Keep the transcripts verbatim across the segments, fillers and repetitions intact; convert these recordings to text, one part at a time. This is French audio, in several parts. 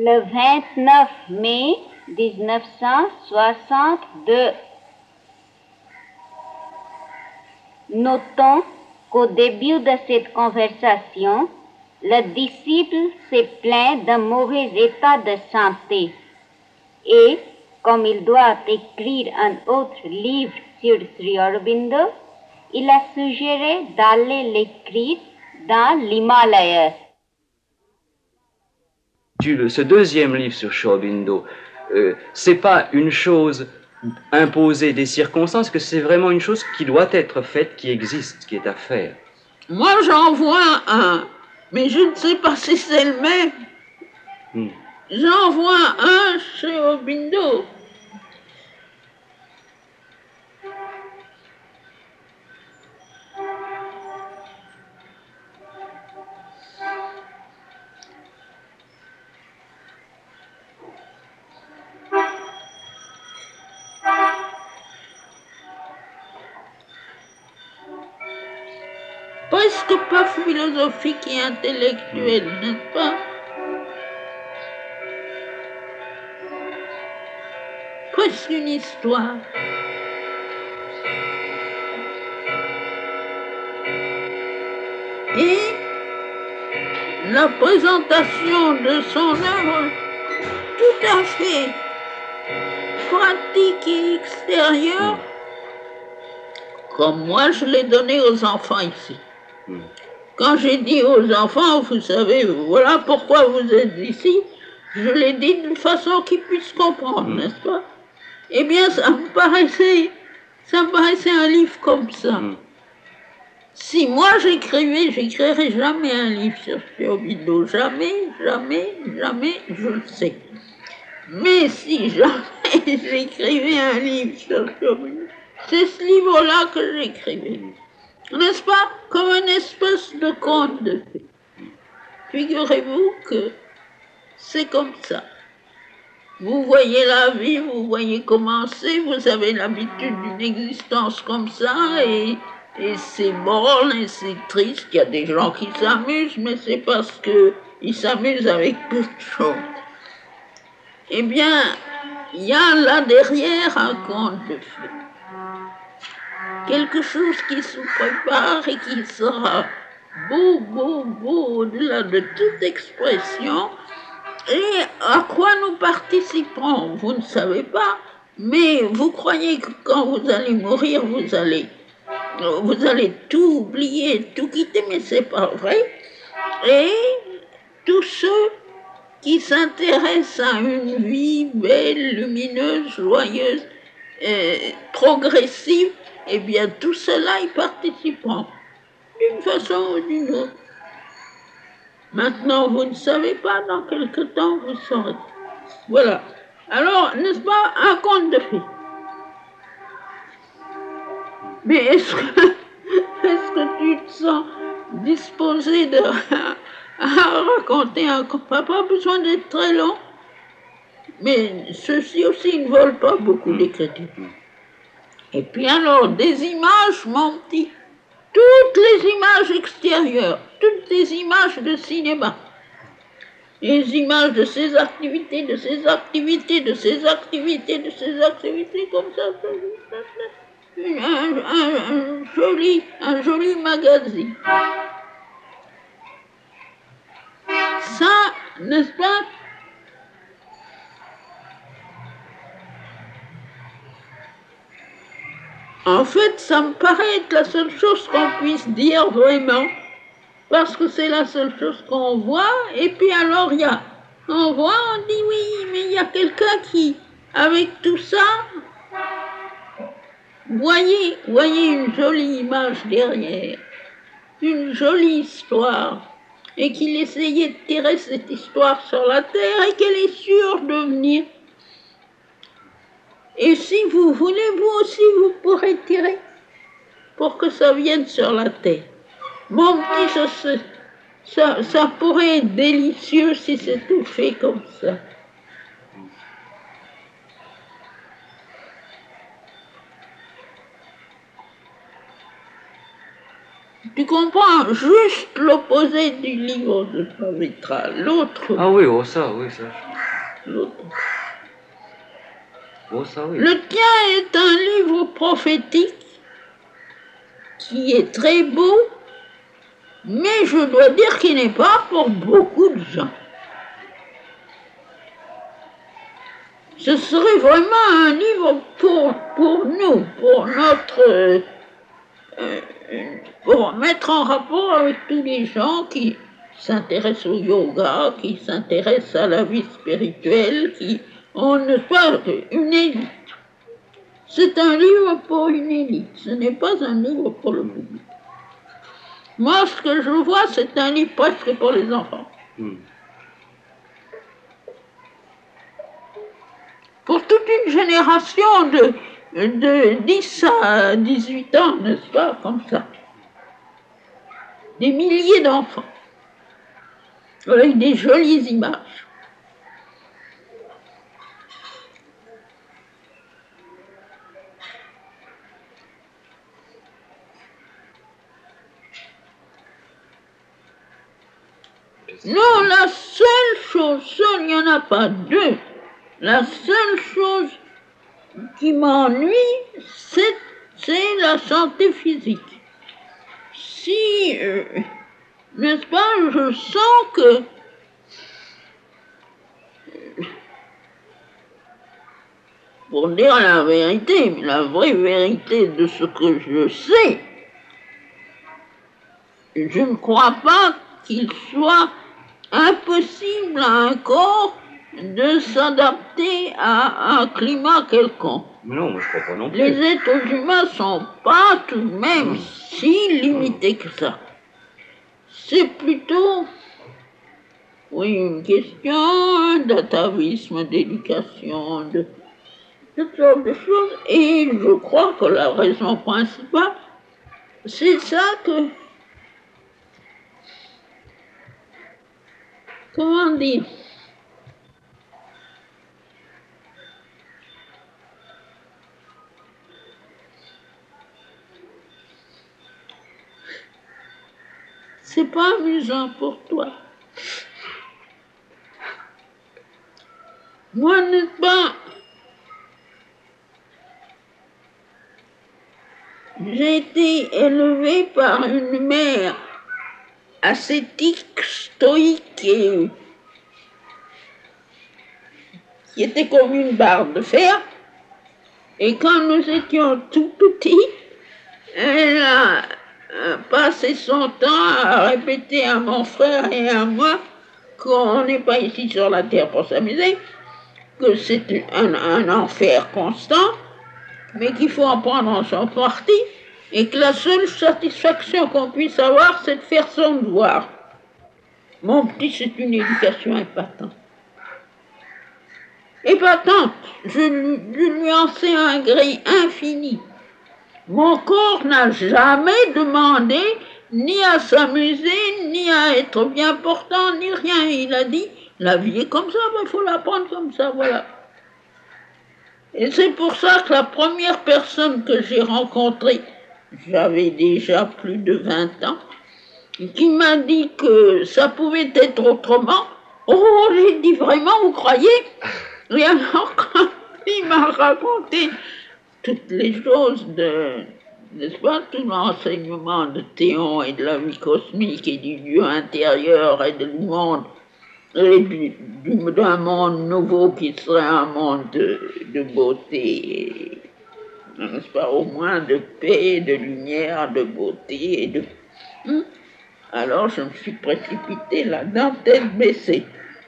le vingt-neuf mai mille neuf cent soixante-deux. Notons qu'au début de cette conversation, le disciple s'est plaint d'un mauvais état de santé et, comme il doit écrire un autre livre sur Sri Aurobindo, il a suggéré d'aller l'écrire dans l'Himalaya. Ce deuxième livre sur Sri Aurobindo, euh, c'est pas une chose imposée des circonstances, que c'est vraiment une chose qui doit être faite, qui existe, qui est à faire. Moi, j'en vois un, mais je ne sais pas si c'est le même. Hmm. J'en vois un chez Aurobindo. Presque pas philosophique et intellectuel, mmh. n'est-ce pas? Presque une histoire. Et la présentation de son œuvre tout à fait pratique et extérieure, comme moi je l'ai donné aux enfants ici. Quand j'ai dit aux enfants, vous savez, voilà pourquoi vous êtes ici, je l'ai dit d'une façon qu'ils puissent comprendre, mmh. n'est-ce pas? Eh bien, ça me paraissait, ça me paraissait un livre comme ça. Mmh. Si moi j'écrivais, j'écrirais jamais un livre sur Sri Aurobindo, jamais, jamais, jamais, je le sais. Mais si jamais j'écrivais un livre sur Sri Aurobindo, c'est ce livre-là que j'écrivais. N'est-ce pas? Comme une espèce de conte de fées. Figurez-vous que c'est comme ça. Vous voyez la vie, vous voyez commencer, vous avez l'habitude d'une existence comme ça, et, et c'est bon, et c'est triste. Il y a des gens qui s'amusent, mais c'est parce qu'ils s'amusent avec peu de choses. Eh bien, il y a là derrière un conte de fées. Quelque chose qui se prépare et qui sera beau, beau, beau, au-delà de toute expression. Et à quoi nous participons, vous ne savez pas, mais vous croyez que quand vous allez mourir, vous allez, vous allez tout oublier, tout quitter, mais c'est pas vrai. Et tous ceux qui s'intéressent à une vie belle, lumineuse, joyeuse, euh, progressive, eh bien, tout cela y participeront, d'une façon ou d'une autre. Maintenant, vous ne savez pas, dans quelque temps, vous saurez. Voilà. Alors, n'est-ce pas, un conte de fées? Mais est-ce que, est-ce que tu te sens disposé de, à raconter un conte? Pas besoin d'être très long, mais ceux-ci aussi ne volent pas beaucoup d'écriture. Et puis alors, des images, mon petit, toutes les images extérieures, toutes les images de cinéma, les images de ses activités, de ses activités, de ses activités, de ses activités, comme ça, un, un, un, joli, un joli magazine. Ça, n'est-ce pas? En fait, ça me paraît être la seule chose qu'on puisse dire vraiment, parce que c'est la seule chose qu'on voit, et puis alors il y a, on voit, on dit oui, mais il y a quelqu'un qui, avec tout ça, voyez, voyez une jolie image derrière, une jolie histoire, et qu'il essayait de tirer cette histoire sur la terre, et qu'elle est sûre de venir. Et si vous voulez, vous aussi, vous pourrez tirer pour que ça vienne sur la terre. Mon petit, ça, ça, ça pourrait être délicieux si c'était fait comme ça. Tu comprends? Juste l'opposé du livre de Pavitra. L'autre. Ah oui, oh ça, oui, ça. L'autre. Oh ça, oui. Le tien est un livre prophétique qui est très beau, mais je dois dire qu'il n'est pas pour beaucoup de gens. Ce serait vraiment un livre pour, pour nous, pour notre... Euh, euh, pour mettre en rapport avec tous les gens qui s'intéressent au yoga, qui s'intéressent à la vie spirituelle, qui ont pas une élite. C'est un livre pour une élite, ce n'est pas un livre pour le public. Moi, ce que je vois, c'est un livre presque pour les enfants. Mm. Pour toute une génération de, de dix à dix-huit ans, n'est-ce pas, comme ça. Des milliers d'enfants, avec des jolies images. Non, la seule chose, seule, il n'y en a pas deux. La seule chose qui m'ennuie, c'est, c'est la santé physique. Si, euh, n'est-ce pas, je sens que euh, pour dire la vérité, mais la vraie vérité de ce que je sais, je ne crois pas qu'il soit impossible à un corps de s'adapter à un climat quelconque. Mais non, moi je crois pas non plus. Les êtres humains sont pas tout de même mmh. si limités que ça. C'est plutôt, oui, une question d'atavisme, d'éducation, de toutes sortes de choses. Et je crois que la raison principale, c'est ça que, comment dire, c'est pas amusant pour toi. Moi, n'est-ce pas, j'ai été élevée par une mère ascétique, stoïque et qui était comme une barre de fer. Et quand nous étions tout petits, elle a passé son temps à répéter à mon frère et à moi qu'on n'est pas ici sur la terre pour s'amuser, que c'est un, un enfer constant, mais qu'il faut en prendre en son parti, et que la seule satisfaction qu'on puisse avoir, c'est de faire son devoir. Mon petit, c'est une éducation épatante. Épatante, je, je lui en sais un gré infini. Mon corps n'a jamais demandé ni à s'amuser, ni à être bien portant, ni rien. Il a dit, la vie est comme ça, il faut la prendre comme ça, voilà. Et c'est pour ça que la première personne que j'ai rencontrée, j'avais déjà plus de vingt ans, qui m'a dit que ça pouvait être autrement. Oh, j'ai dit, vraiment, vous croyez? Et alors, quand il m'a raconté toutes les choses de, n'est-ce pas, tout l'enseignement de Théon et de la vie cosmique et du Dieu intérieur et du monde, et du, du, d'un monde nouveau qui serait un monde de, de beauté, n'est-ce pas, au moins de paix, de lumière, de beauté et de... Hum? Alors je me suis précipitée là-dedans, tête baissée.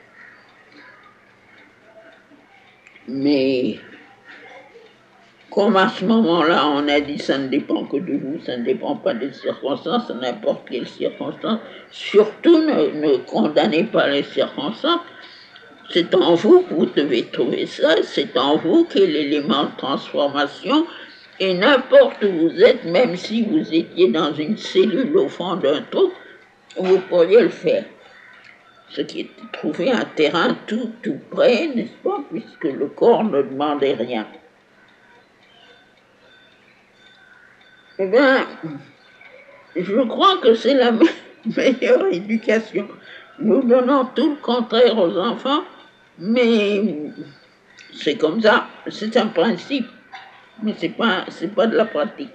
Mais comme à ce moment-là, on a dit ça ne dépend que de vous, ça ne dépend pas des circonstances, n'importe quelle circonstance. Surtout ne, ne condamnez pas les circonstances. C'est en vous que vous devez trouver ça, c'est en vous qu'est l'élément de transformation. Et n'importe où vous êtes, même si vous étiez dans une cellule au fond d'un trou, vous pourriez le faire. Ce qui est trouver un terrain tout, tout près, n'est-ce pas, puisque le corps ne demandait rien. Eh bien, je crois que c'est la me- meilleure éducation. Nous donnons tout le contraire aux enfants, mais c'est comme ça, c'est un principe, mais c'est pas, c'est pas de la pratique.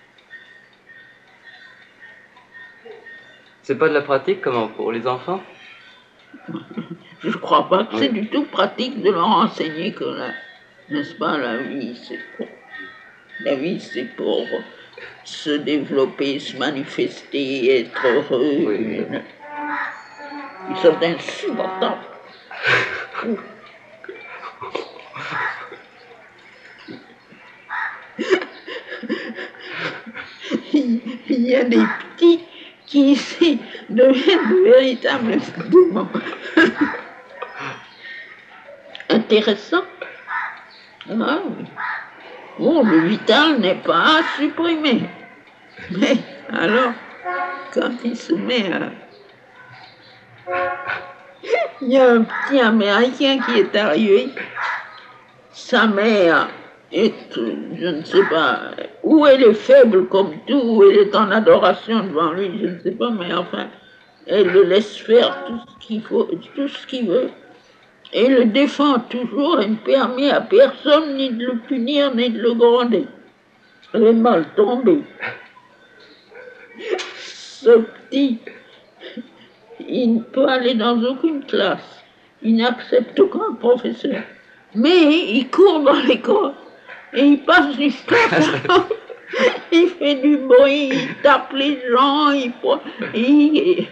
C'est pas de la pratique comment pour les enfants? Je ne crois pas que c'est Oui. du tout pratique de leur enseigner que la, n'est-ce pas, la vie, c'est pour, la vie, c'est pour se développer, se manifester, être heureux. Oui. Ils sont insupportables. Il y a des petits qui ici deviennent de véritables démons. Intéressant. Ah, oui. Bon, le vital n'est pas à supprimer. Mais alors, quand il se met à... Il y a un petit Américain qui est arrivé. Sa mère est, je ne sais pas, où elle est faible comme tout, où elle est en adoration devant lui, je ne sais pas, mais enfin, elle le laisse faire tout ce qu'il faut, tout ce qu'il veut. Et le défend toujours et ne permet à personne ni de le punir ni de le gronder. Elle est mal tombée. Ce petit, il ne peut aller dans aucune classe. Il n'accepte aucun professeur. Mais il court dans l'école et il passe jusqu'à ça. Il fait du bruit, il tape les gens, il, il,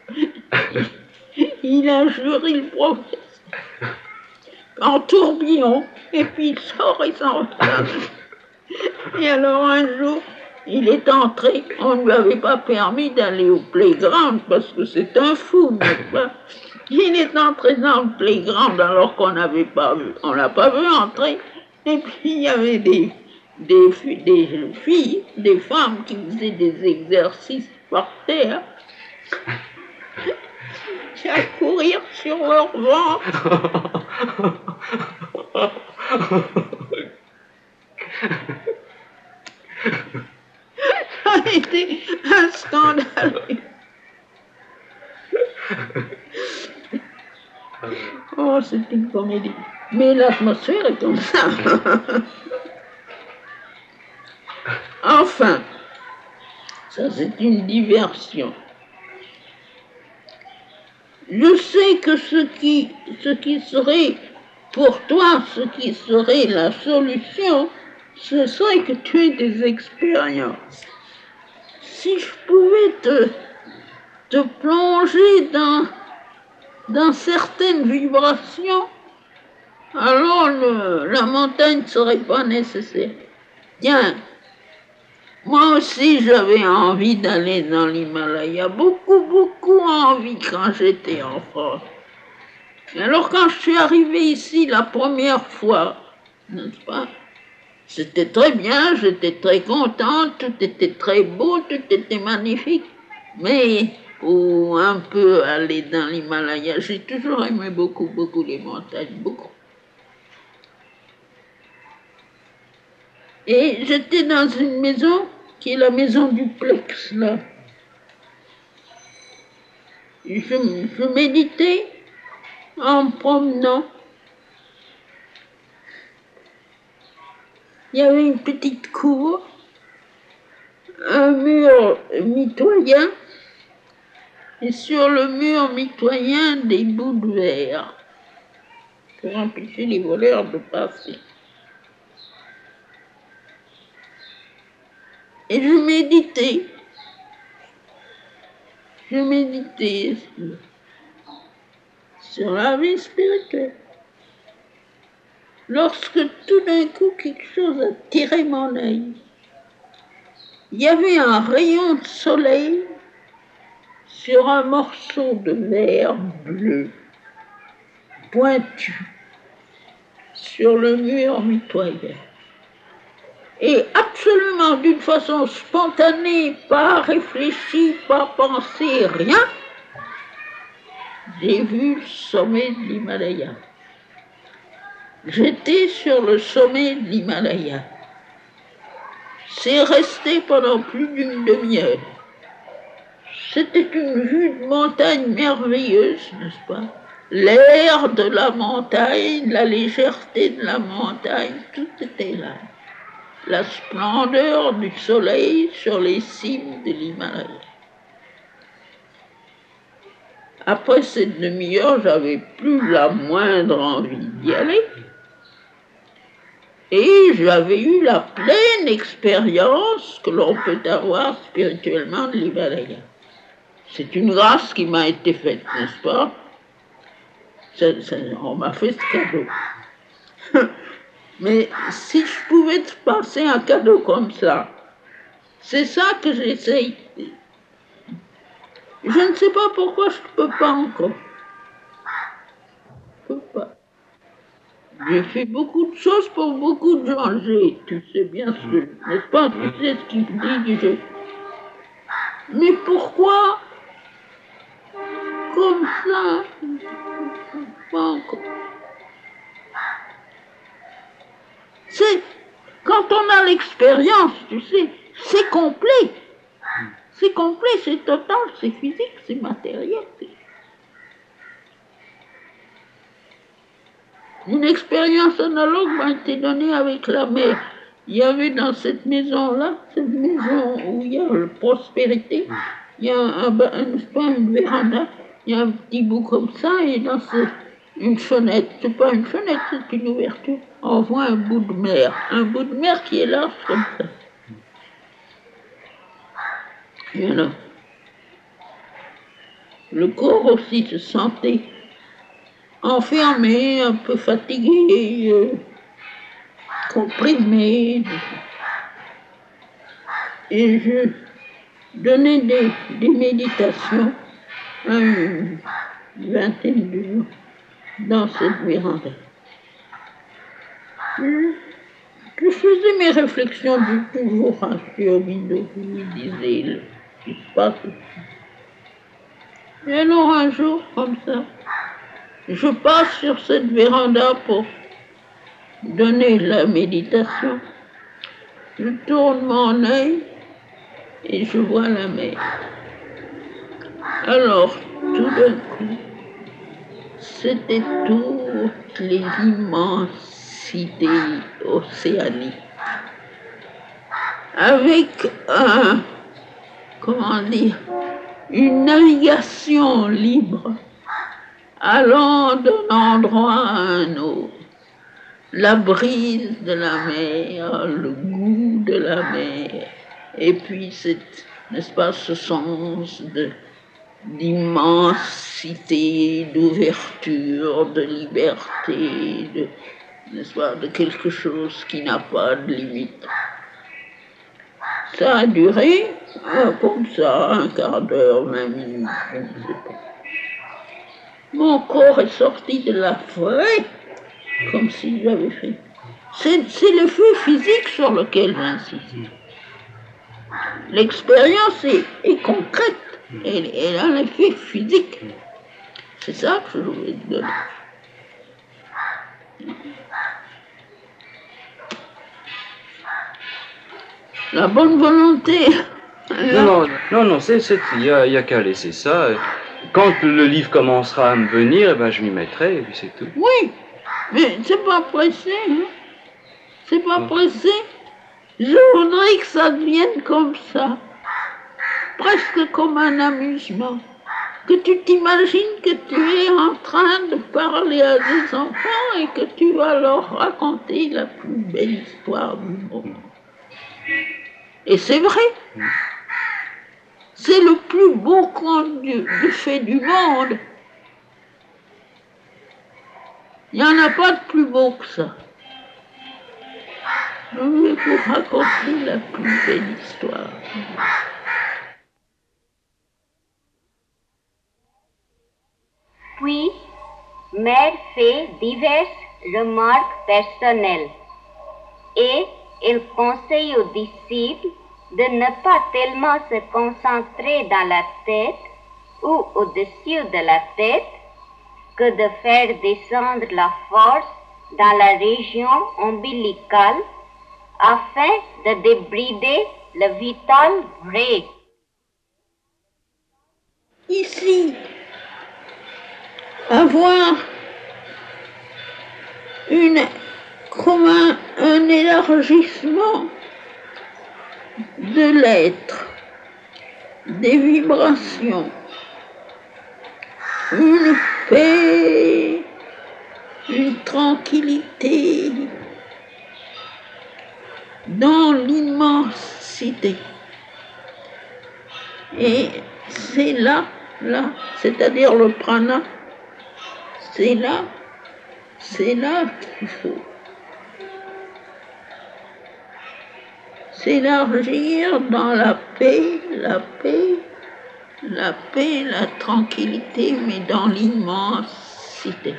il injure le professeur en tourbillon, et puis il sort et s'en retourne. Et alors un jour, il est entré, on ne lui avait pas permis d'aller au playground parce que c'est un fou, n'est-ce pas? Il est entré dans le playground alors qu'on n'avait pas vu, on l'a pas vu entrer. Et puis il y avait des, des, des filles, des femmes qui faisaient des exercices par terre, à courir sur leur ventre. Ça a été un scandale. Oh, c'est une comédie. Mais l'atmosphère est comme ça. Enfin, ça c'est une diversion. Je sais que ce qui, ce qui serait pour toi, ce qui serait la solution, ce serait que tu aies des expériences. Si je pouvais te, te plonger dans, dans certaines vibrations, alors le, la montagne ne serait pas nécessaire. Tiens, moi aussi j'avais envie d'aller dans l'Himalaya, beaucoup, beaucoup envie quand j'étais en France. Alors quand je suis arrivée ici la première fois, n'est-ce pas, c'était très bien, j'étais très contente, tout était très beau, tout était magnifique. Mais pour un peu aller dans l'Himalaya, j'ai toujours aimé beaucoup, beaucoup les montagnes, beaucoup. Et j'étais dans une maison qui est la maison du Plex, là. Je, je méditais en me promenant. Il y avait une petite cour, un mur mitoyen, et sur le mur mitoyen, des bouts de verre pour empêcher les voleurs de passer. Et je méditais. Je méditais sur la vie spirituelle. Lorsque tout d'un coup, quelque chose a tiré mon œil. Il y avait un rayon de soleil sur un morceau de verre bleu, pointu, sur le mur mitoyen. Et absolument d'une façon spontanée, pas réfléchie, pas pensée, rien, j'ai vu le sommet de l'Himalaya. J'étais sur le sommet de l'Himalaya. C'est resté pendant plus d'une demi-heure. C'était une vue de montagne merveilleuse, n'est-ce pas? L'air de la montagne, la légèreté de la montagne, tout était là. La splendeur du soleil sur les cimes de l'Himalaya. Après cette demi-heure, j'avais plus la moindre envie d'y aller. Et j'avais eu la pleine expérience que l'on peut avoir spirituellement de l'Himalaya. C'est une grâce qui m'a été faite, n'est-ce pas? Ça, ça, on m'a fait ce cadeau. Mais si je pouvais te passer un cadeau comme ça, c'est ça que j'essaye. Je ne sais pas pourquoi je ne peux pas encore. Je ne peux pas. J'ai fait beaucoup de choses pour beaucoup de gens. J'ai, tu sais bien sûr, n'est-ce pas? Tu sais ce qu'il dit, je... Mais pourquoi comme ça? Pas encore. C'est, quand on a l'expérience, tu sais, c'est complet. C'est complet, c'est total, c'est physique, c'est matériel. Une expérience analogue m'a été donnée avec la mer. Il y avait dans cette maison-là, cette maison où il y a la prospérité, il y a un, un, un, pas une véranda, il y a un petit bout comme ça, et dans ce, une fenêtre, c'est pas une fenêtre, c'est une ouverture, on voit un bout de mer, un bout de mer qui est large comme ça. Et alors, le corps aussi se sentait enfermé, un peu fatigué, euh, comprimé. Et je donnais des, des méditations à une vingtaine de jours dans cette véranda. Je faisais mes réflexions du toujours à Aurobindo, je lui disais le ce qui se passe. Et alors un jour, comme ça, je passe sur cette véranda pour donner la méditation. Je tourne mon œil et je vois la mer. Alors, tout d'un coup, c'était toutes les immensités océaniques. Avec un, comment dire, une navigation libre, allant d'un endroit à un autre. La brise de la mer, le goût de la mer, et puis cette, n'est-ce pas, ce sens de, d'immensité, d'ouverture, de liberté, de, n'est-ce pas, de quelque chose qui n'a pas de limite. Ça a duré euh, comme ça, un quart d'heure, vingt minutes, je ne sais pas. Mon corps est sorti de la forêt comme si j'avais fait. C'est, c'est le feu physique sur lequel j'insiste. L'expérience est, est concrète, elle, elle a un effet physique. C'est ça que je voulais te donner. La bonne volonté. Non, non, non, non, c'est, c'est, il n'y a, y a qu'à laisser ça. Quand le livre commencera à me venir, eh ben, je m'y mettrai, et puis c'est tout. Oui, mais c'est pas pressé, hein. C'est pas Hum. pressé. Je voudrais que ça devienne comme ça, presque comme un amusement. Que tu t'imagines que tu es en train de parler à des enfants et que tu vas leur raconter la plus belle histoire du monde. Et c'est vrai. C'est le plus beau conte du, du fait du monde. Il n'y en a pas de plus beau que ça. Je vais vous raconter la plus belle histoire. Puis, Mère fait diverses remarques personnelles et elle conseille aux disciples de ne pas tellement se concentrer dans la tête ou au-dessus de la tête que de faire descendre la force dans la région ombilicale afin de débrider le vital vrai. ici avoir une, comme un, un élargissement de l'être, des vibrations, une paix, une tranquillité dans l'immensité. Et c'est là, là, c'est-à-dire le prana, c'est là, c'est là qu'il faut s'élargir dans la paix, la paix, la paix, la tranquillité, mais dans l'immensité.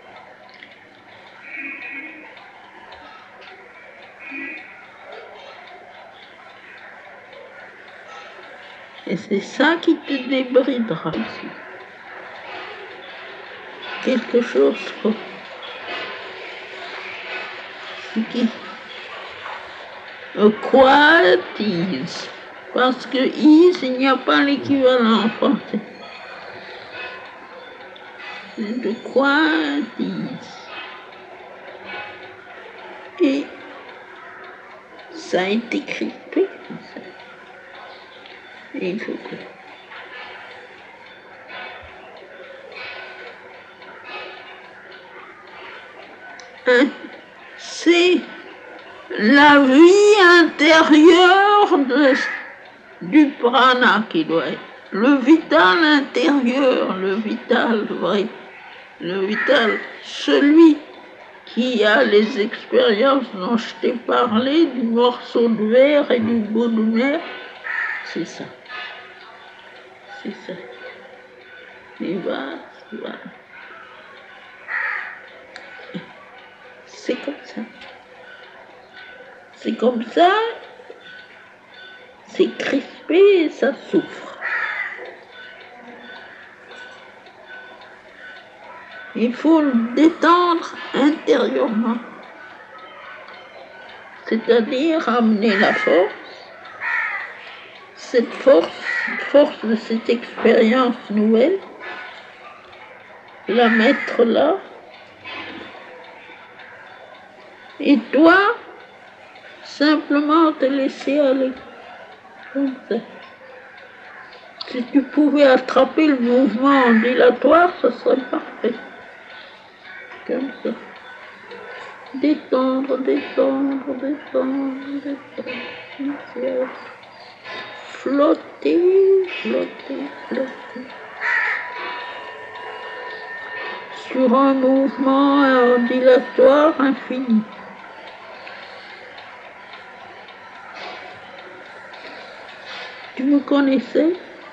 Et c'est ça qui te débridera ici. Quelque chose qui qualities, parce que is, il n'y a pas l'équivalent en français. C'est de qualities. Et ça a été crispé comme ça. Et il faut que... Hein? C'est la vie intérieure de, du prana qui doit être. Le vital intérieur, le vital vrai, le vital, celui qui a les expériences dont je t'ai parlé, du morceau de verre et du bout de mer, c'est ça. C'est ça. Et voilà, voilà. C'est comme ça. C'est comme ça, c'est crispé et ça souffre. Il faut le détendre intérieurement, c'est-à-dire amener la force, cette force, force de cette expérience nouvelle, la mettre là, et toi, simplement te laisser aller, comme ça. Si tu pouvais attraper le mouvement ondulatoire, ce serait parfait. Comme ça. Détendre, détendre, détendre, détendre. Flotter, flotter, flotter. Sur un mouvement ondulatoire infini. Tu me connaissais?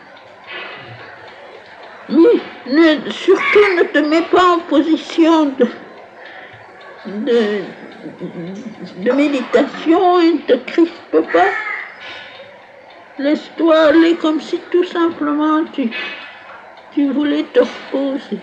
Oui, ne, surtout ne te mets pas en position de, de, de méditation et ne te crispe pas. Laisse-toi aller comme si tout simplement tu, tu voulais te reposer.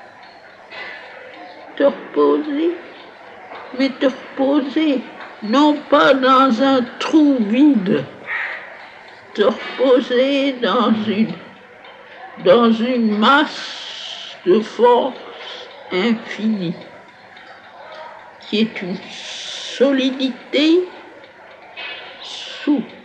Te reposer, mais te reposer, non pas dans un trou vide, te reposer dans une, dans une masse de force infinie, qui est une solidité souple.